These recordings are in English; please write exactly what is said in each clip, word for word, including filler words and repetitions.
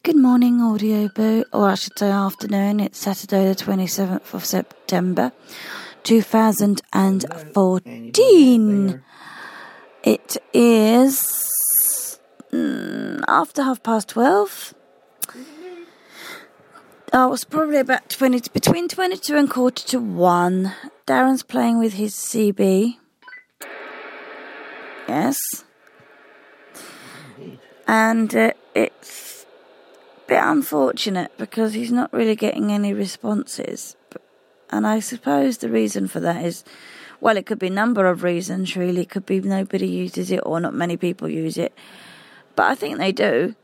Good morning, Audio Boo, or I should say afternoon. It's Saturday the twenty-seventh of September, two thousand fourteen. It is mm, after half past twelve. Oh, it's probably about twenty, between twenty-two and quarter to one. Darren's playing with his C B. Yes. And uh, it's a bit unfortunate because he's not really getting any responses. And I suppose the reason for that is, well, it could be a number of reasons, really. It could be nobody uses it or not many people use it. But I think they do.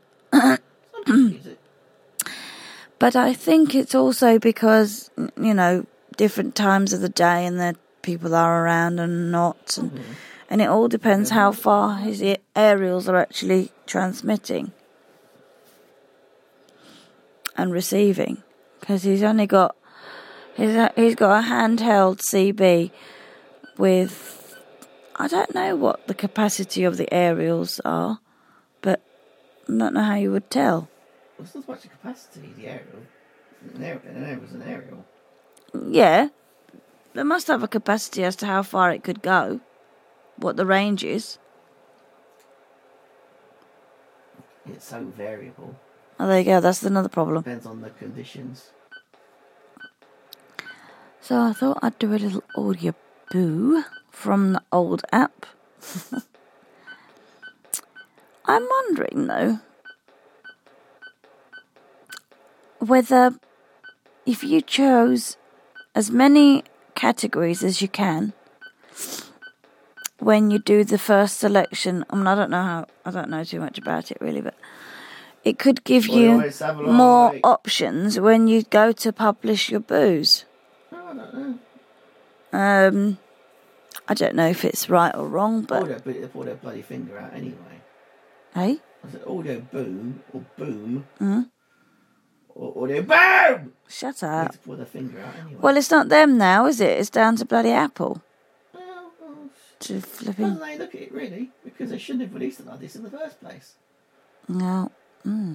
But I think it's also because, you know, different times of the day and that people are around and not. And, mm-hmm. and it all depends how far his aerials are actually transmitting and receiving. Because he's only got, he's, he's got a handheld C B with, I don't know what the capacity of the aerials are, but I don't know how you would tell. Well, it's not so much the capacity, the aerial. An aerial, an aerial is an aerial. Yeah. They must have a capacity as to how far it could go, what the range is. It's so variable. Oh, there you go. That's another problem. Depends on the conditions. So I thought I'd do a little audio boo from the old app. I'm wondering, though, whether if you chose as many categories as you can when you do the first selection. I mean, I don't know how, I don't know too much about it really, but it could give well, you more options when you go to publish your boos. Oh, I don't know. Um, I don't know if it's right or wrong, but audio, they pull their bloody finger out anyway. Hey? I said audio boom or boom. Mm-hmm. Or audio boom! Shut up. They pull their finger out anyway. Well, it's not them now, is it? It's down to bloody Apple. Well, well to flipping. Well, they look at it really, because they shouldn't have released it like this in the first place. No. Mm.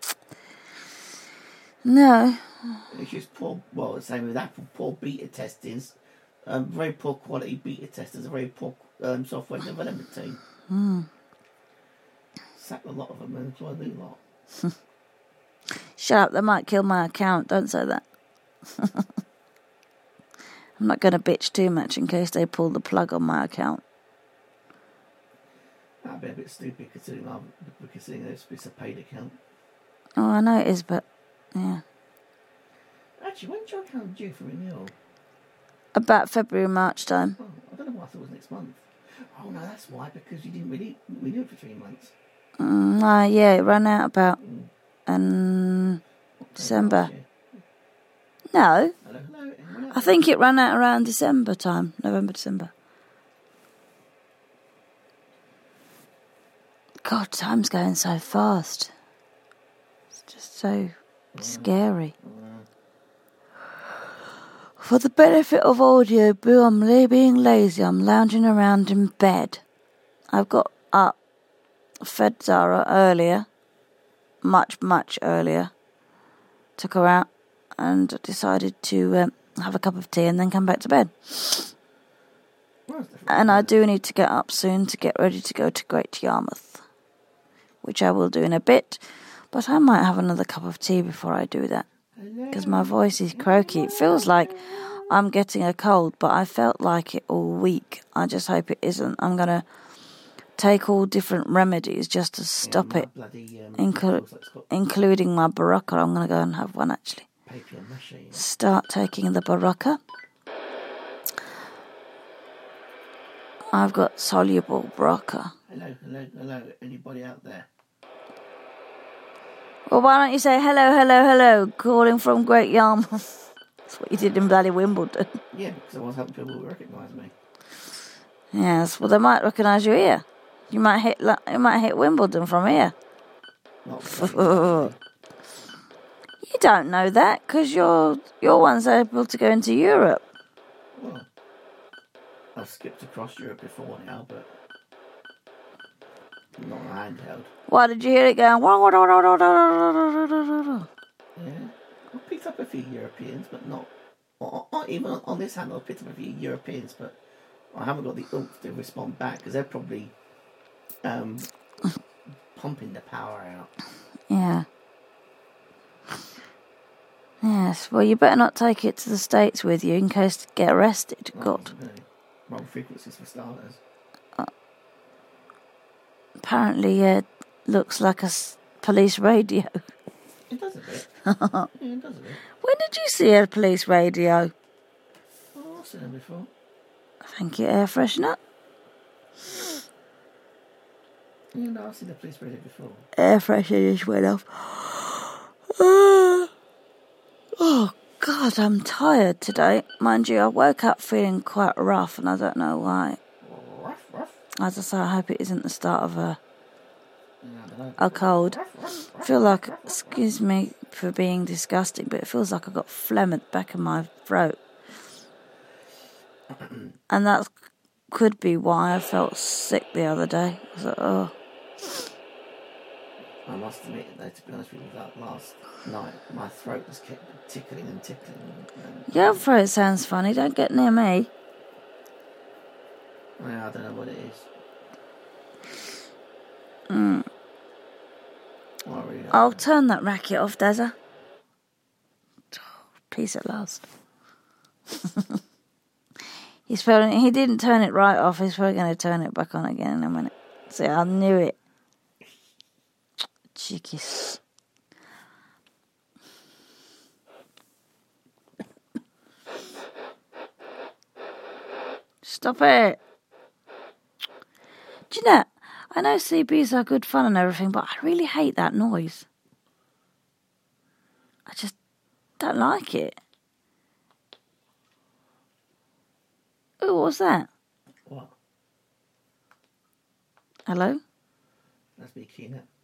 No. It's just poor, well, the same with Apple, poor beta testings. Um, very poor quality beta testers, a very poor um, software development team. Mm. Sacked a lot of them and employed a new lot. Shut up, they might kill my account, don't say that. I'm not going to bitch too much in case they pull the plug on my account. That'd be a bit stupid considering, our, considering it's a paid account. Oh, I know it is, but yeah. Actually, when's your account due for renewal? About February, March time. Oh, I don't know why I thought it was next month. Oh no, that's why, because you didn't renew, renew it for three months. Mm, uh, yeah, it ran out about mm. um, December. No. Hello, hello. I think it ran out around December time, November, December. God, time's going so fast. It's just so mm. scary. Mm. For the benefit of audio boo, I'm being lazy. I'm lounging around in bed. I've got up, fed Zara earlier, much, much earlier. Took her out and decided to um, have a cup of tea and then come back to bed. And I do need to get up soon to get ready to go to Great Yarmouth, which I will do in a bit. But I might have another cup of tea before I do that. Because my voice is croaky. It feels like I'm getting a cold, but I felt like it all week. I just hope it isn't. I'm going to take all different remedies just to stop yeah, it, bloody, um, Inclu- like including my Berocca. I'm going to go and have one, actually. Mache, yeah. Start taking the Berocca. I've got soluble Berocca. Hello, hello, hello. Anybody out there? Well, why don't you say hello, hello, hello, calling from Great Yarmouth? That's what you did in bloody Wimbledon. Yeah, because I was helping people recognise me. Yes, well, they might recognise you here. You might hit, you might hit Wimbledon from here. Not You don't know that because you're you're one's able to go into Europe. Well, I've skipped across Europe before now, but Not handheld. Why did you hear it going? Yeah. I picked up a few Europeans, but not... Or, or even on this handle, I picked up a few Europeans, but I haven't got the oomph to respond back, because they're probably um, pumping the power out. Yeah. Yes, well, you better not take it to the States with you in case you get arrested. Oh, God. really? Wrong frequencies for starters. Uh, apparently, it uh, looks like a s- police radio. It does a bit. Yeah, it does a bit. When did you see a police radio? Oh, I've seen them before. Thank you, air freshener. Yeah, no, I've seen the police radio before. Air freshener just went off. Oh, God, I'm tired today. Mind you, I woke up feeling quite rough, and I don't know why. Ruff, ruff. As I say, I hope it isn't the start of a, Yeah, I don't know. a cold. Ruff, ruff, I ruff, feel like, ruff, ruff, excuse me for being disgusting, but it feels like I've got phlegm at the back of my throat. And that could be why I felt sick the other day. I was like, oh. I must admit, though, to be honest with you, that last night, my throat just kept tickling and tickling. And, Your throat sounds funny. Don't get near me. Yeah, I don't know what it is. Mm. Well, I really don't I'll know. turn that racket off, Dazza. Peace at last. He's probably, he didn't turn it right off. He's probably going to turn it back on again in a minute. See, I knew it. Cheekies. Stop it. Do you know, I know C Bs are good fun and everything, but I really hate that noise. I just don't like it. Oh, what's that? What? Hello? That's me keying up.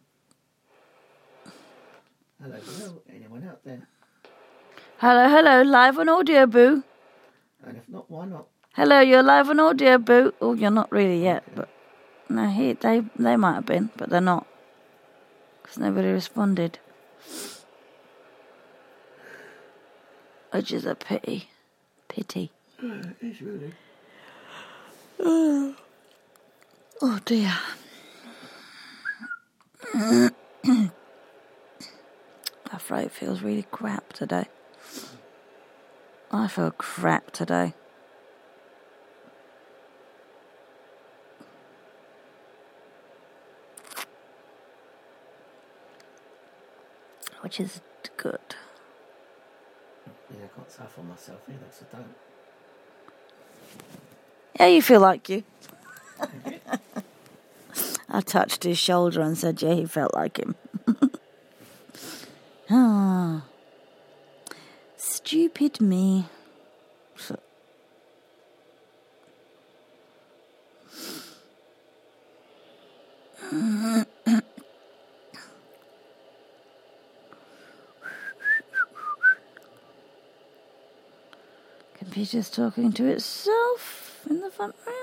Hello, hello, anyone out there? Hello, hello, live on audio, boo. And if not, why not? Hello, you're live on audio, boo. Oh, you're not really yet, but no, he, they they might have been, but they're not, because nobody responded, which is a pity, pity. Yeah, it is really. Oh, oh dear. My throat feels really crap today. I feel crap today. Which is good. Yeah, I can't say for myself either, so don't. Yeah, you feel like you. I touched his shoulder and said, yeah, he felt like him. Ah, stupid me. Computer's talking to itself in the front room.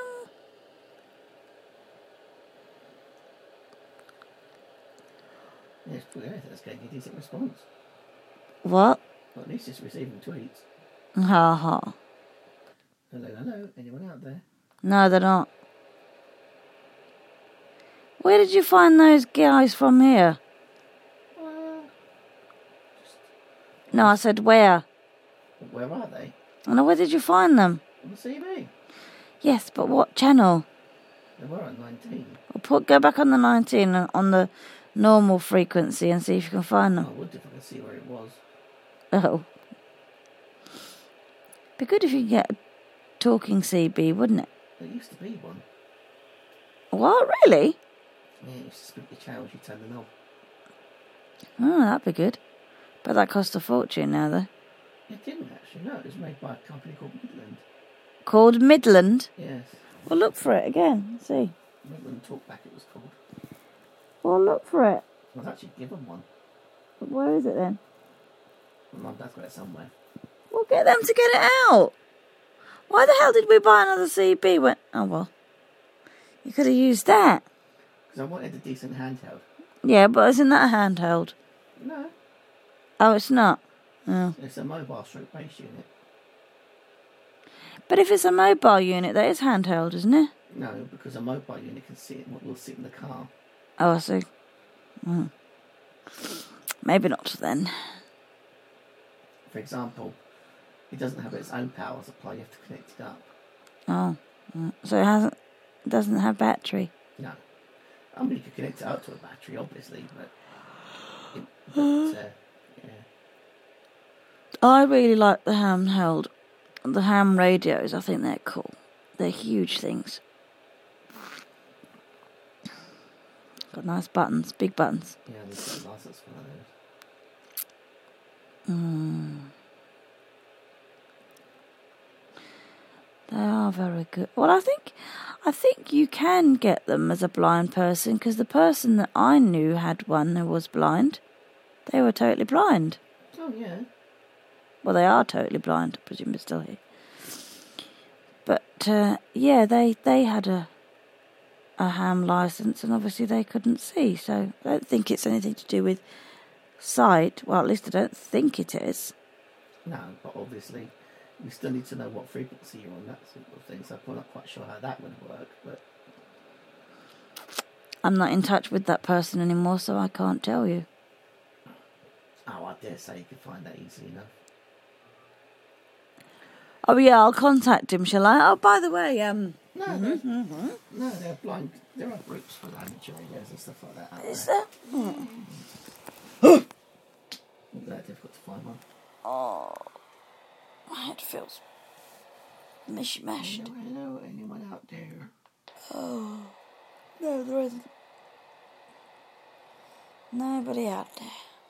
Yes, but yeah, that's getting a decent response. What? Well, at least it's receiving tweets. Ha ha. Hello, hello, anyone out there? No, they're not. Where did you find those guys from here? Well, No, I said where. where are they? I know, where did you find them? On the C B. Yes, but what channel? They were at nineteen. Well, put go back on the nineteen and on the normal frequency and see if you can find I them. would if I could see where it was. Oh. Be good if you could get a talking C B, wouldn't it? There used to be one. What, really? Yeah, it used to split the channels, you turn them off. Oh, that'd be good. But that cost a fortune now, though. It didn't actually, no, it was made by a company called Midland. Called Midland? Yes. Well, look for it again. See. Midland Talkback it was called. Well, look for it. I was actually given one. Where is it then? My mum dad's got it somewhere. Well, get them to get it out. Why the hell did we buy another C B when... Oh, well. You could have used that. Because I wanted a decent handheld. Yeah, but isn't that a handheld? No. Oh, it's not? Oh. It's a mobile stroke base unit. But if it's a mobile unit, that is handheld, isn't it? No, because a mobile unit can sit will sit in the car. Oh, I see. Mm. Maybe not then. For example, it doesn't have its own power supply. You have to connect it up. Oh, so it hasn't, doesn't have battery. No, I mean you could connect it up to a battery, obviously, but, it, but uh, yeah. I really like the handheld, the ham radios. I think they're cool. They're huge things. Got nice buttons, big buttons. Yeah, there's got a license for one of those. Mm. They are very good. Well, I think, I think you can get them as a blind person because the person that I knew had one who was blind. They were totally blind. Oh yeah. Well, they are totally blind. I presume they're still here. But uh, yeah, they they had a a ham license, and obviously they couldn't see. So I don't think it's anything to do with sight. Well, at least I don't think it is. No, but obviously you still need to know what frequency you're on, that sort of thing. So I'm not quite sure how that would work, but I'm not in touch with that person anymore, so I can't tell you. oh, I dare say you could find that easily enough. Oh yeah, I'll contact him, shall I? Oh, by the way, um, No, mm-hmm, no, mm-hmm. no, they're blind. There are groups for amateur radios and stuff like that. Out Is there? there? Hmm. Not that difficult to find one. Oh, my head feels mishmashed. Hello, anyone out there? Oh, no, there isn't. Nobody out there.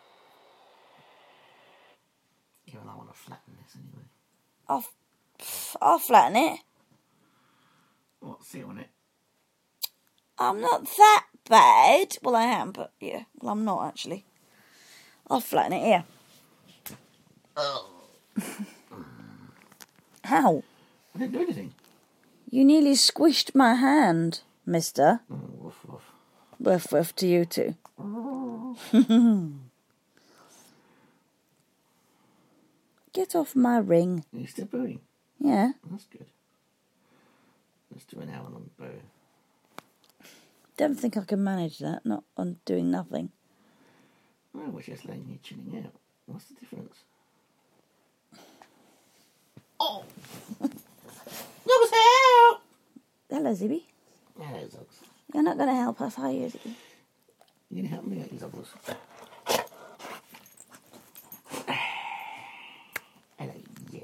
Yeah, well, I want to flatten this anyway. I'll, I'll flatten it. What, sit on it? I'm not that bad. Well, I am, but yeah. Well, I'm not, actually. I'll flatten it here. Oh. How? I didn't do anything. You nearly squished my hand, mister. Oh, woof, woof. Woof, woof to you too. Get off my ring. Are you still booing? Yeah. That's good. Let's do an hour on boo. Don't think I can manage that, not on doing nothing. Well, we're just letting you tuning out. What's the difference? Oh! Look help! Hello, Zibby. Hello, Zogs. You're not going to help us, are you, Zibby? You can help me out, you Zoggles. Hello, you.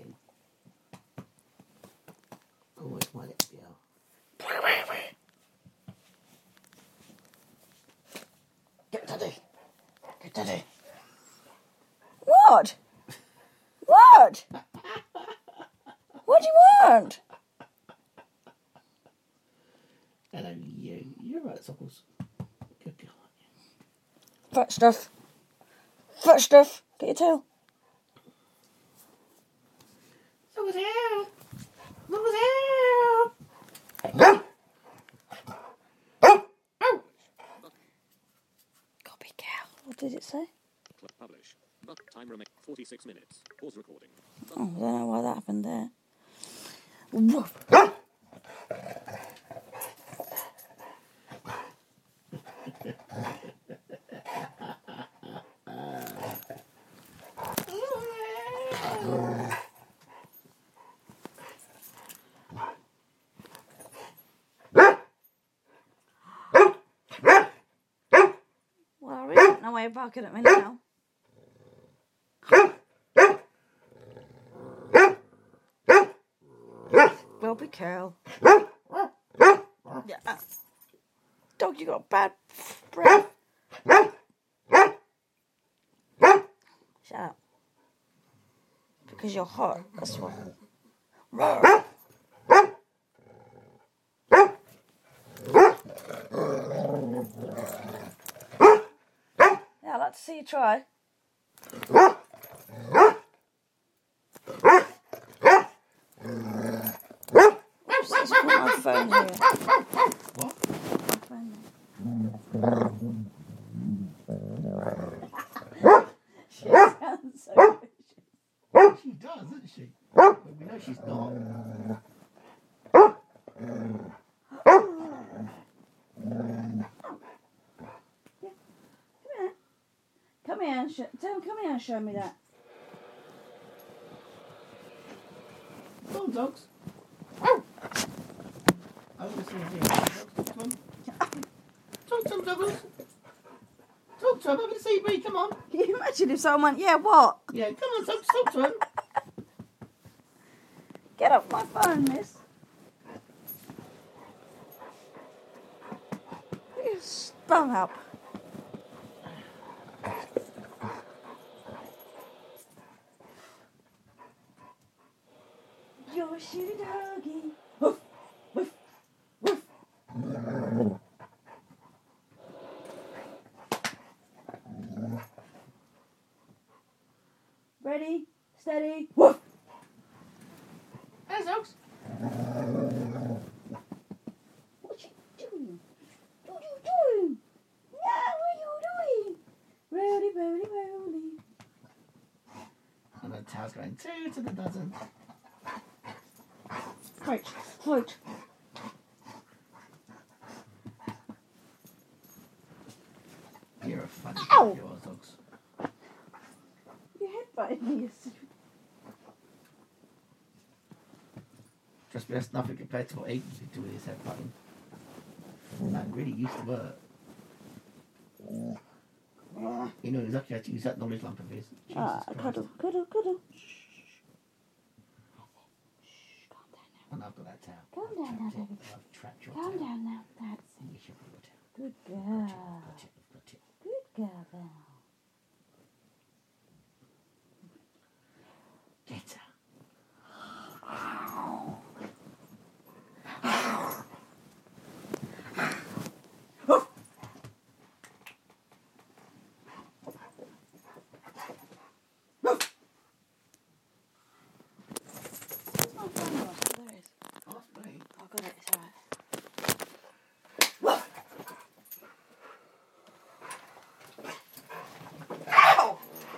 Oh, where's my little girl? Get Daddy. Get Daddy. What? What? What do you want? Hello, you. You're right, Zoggles. Good girl. Fat stuff. Fat stuff. Get your tail. Zoggles out. Zoggles out. Copy cow. What did it say? Publish. But time remains forty-six minutes. Pause recording. Oh, I don't know why that happened there. Woof. Well, I really don't know why you're barking at me now. Well, be careful. Yeah. Dog, you got bad breath. Shut up. Because you're hot, that's why. Roar. Yeah, I'd like to see you try. Just put my phone here. What? My phone there. She sounds so good. She does, doesn't she? But we know she's not. Come here and show, tell, come here and show me that. Come on, dogs. I want to see him here. Dogs, talk to him. Talk to him, Douglas. Talk to him. I want to see me. Come on. Can you imagine if someone, yeah, what? Yeah, come on, dogs. Talk to him. Get off my phone, miss. You sprung up. You're a shitty doggy. Woof, woof, woof. Ready, steady, woof. Hey, dogs. What you doing? What you doing? Yeah, what you doing? Rowdy, rowdy, rowdy. And the tail's going two to the dozen. Float, float. You're a funny Ow. dog, you are, dogs. Your head butted me. Trust me, that's nothing compared to what Aiden did do with his head button. That really used to work. You know, he's lucky I had to use that knowledge lump of his. Jesus Ah, Christ. cuddle, cuddle, cuddle. Calm down now. And I've got that tail. Calm down now, baby. I've trapped your Calm tail. down now. That's You should have got it. good girl. Got it, got it. Good girl, girl. Get her. Where's my phone? Oh, there it is. Ask me. I got it. It's alright. Ow!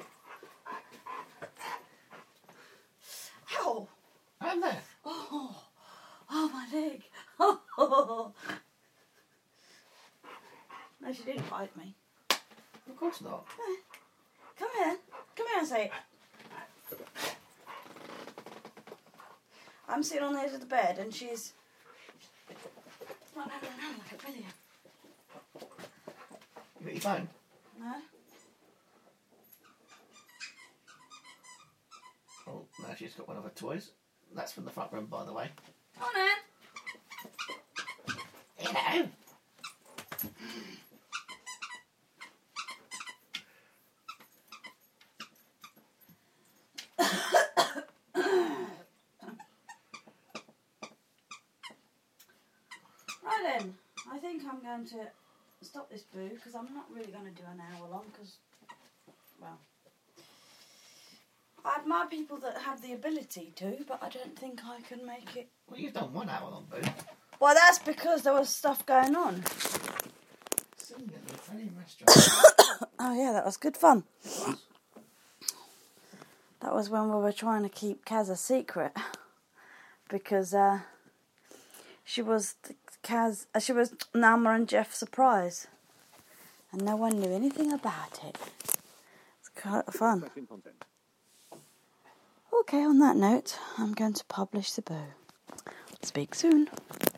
Ow! I'm there. Oh, oh, my leg. Oh. No, she didn't bite me. Of course not. Come here. Come here and say it. I'm sitting on the edge of the bed and she's... No, no, no, no, look at video. You got your phone? No? Oh, now she's got one of her toys. That's from the front room, by the way. Come on, Anne. Hello. Right then, I think I'm going to stop this boo because I'm not really going to do an hour long because, well, I admire people that have the ability to, but I don't think I can make it. Well, you've done one hour long, boo. Well, that's because there was stuff going on. Sitting at the Italian restaurant. Oh yeah, that was good fun. That was when we were trying to keep Kaz a secret because uh, she was Kaz. Uh, she was Nama and Jeff's surprise, and no one knew anything about it. It's kind of fun. Question content. Okay, on that note, I'm going to publish the boo. Speak soon.